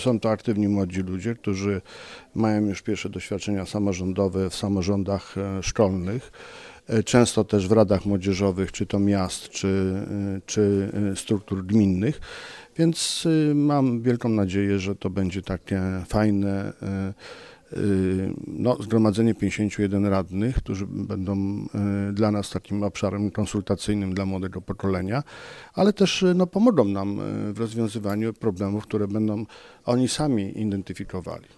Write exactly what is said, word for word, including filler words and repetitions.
Są to aktywni młodzi ludzie, którzy mają już pierwsze doświadczenia samorządowe w samorządach e, szkolnych, e, często też w radach młodzieżowych, czy to miast, czy, e, czy e, struktur gminnych, więc e, mam wielką nadzieję, że to będzie takie fajne e, e, no, zgromadzenie pięćdziesięciu jeden radnych, którzy będą e, dla nas takim obszarem konsultacyjnym dla młodego pokolenia, ale też e, no, pomogą nam e, w rozwiązywaniu problemów, które będą oni sami identyfikowali.